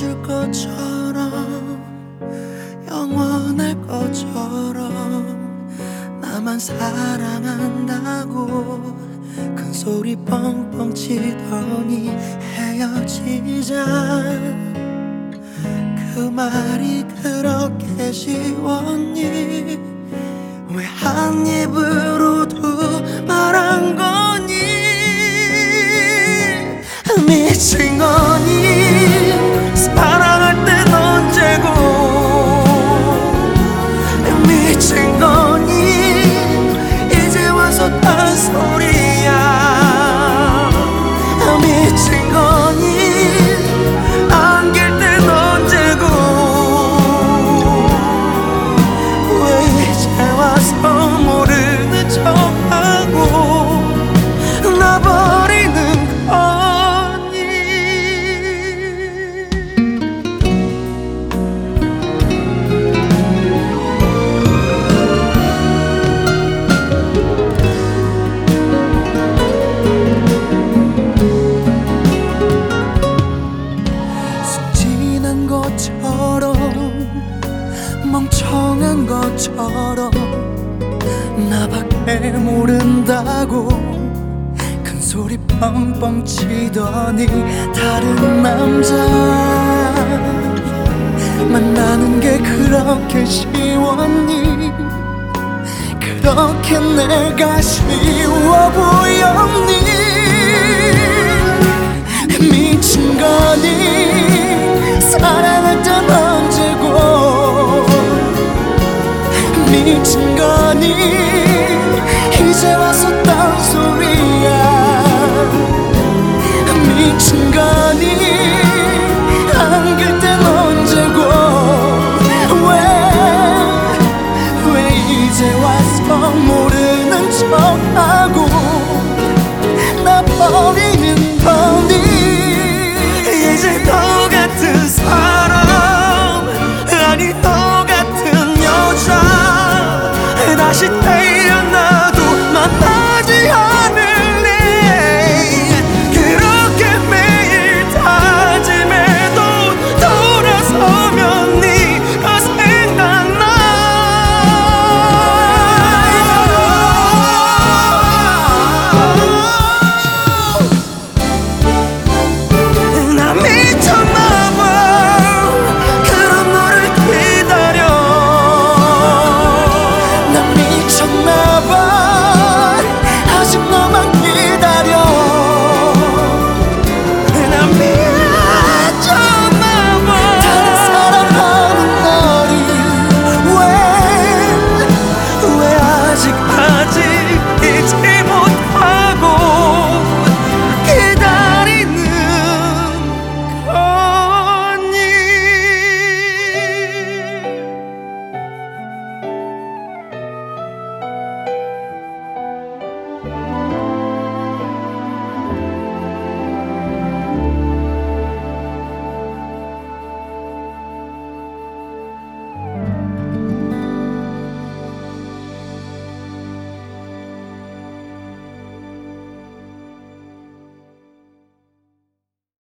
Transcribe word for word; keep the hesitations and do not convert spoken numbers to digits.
잊을 것처럼 영원할 것처럼 나만 사랑한다고 큰 소리 뻥뻥 치더니 헤어지자. 그 말이 그렇게 쉬웠니? 왜 한 입으로도 말한 거니? 미친 거니? 사랑할 땐 언제고? 미친 거니? 이제 와서 딴소리야. 미친 거니? 안길 땐 언제고? 왜 이제 와서 모르는 척하고 나버리는 거니? 순진한 것처럼 멍청한 것처럼 나밖에 모른다고 큰 소리 뻥뻥 치더니 다른 남자 만나는 게 그렇게 쉬웠니? 그렇게 내가 쉬워 보였니? 미친 거니? 사랑할 땐 언제고? 미친 거니? 이제 와서